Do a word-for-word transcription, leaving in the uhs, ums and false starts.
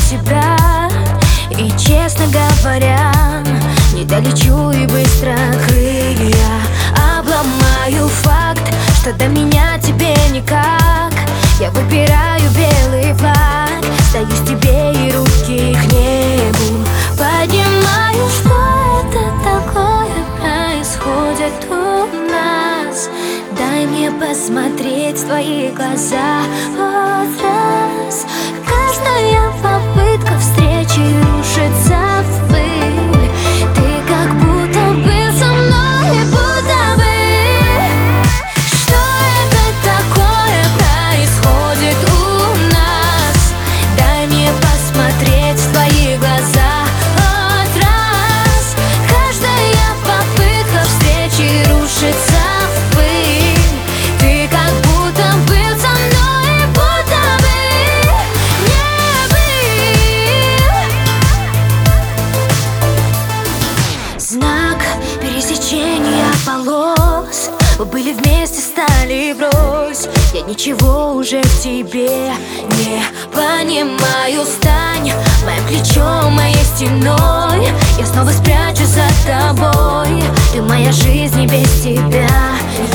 себя. И, честно говоря, не долечу и быстро крылья обломаю факт, что до меня тебе никак. Я выбираю белый флаг, сдаюсь тебе и руки к небу поднимаю. Что это такое происходит у нас? Дай мне посмотреть в твои глаза вот раз. Каждая попытка встречи рушится в пыль. Ты как будто был со мной, будто бы. Что это такое происходит у нас? Дай мне посмотреть в твои глаза вот раз. Каждая попытка встречи рушится в пыль. Ты как будто был со мной, будто бы не был. Знак пересечения полос. Мы были вместе, стали врозь. Я ничего уже в тебе не понимаю. Стань моим плечом, моей стеной. Я снова спрячусь за тобой. Ты моя жизнь, и без тебя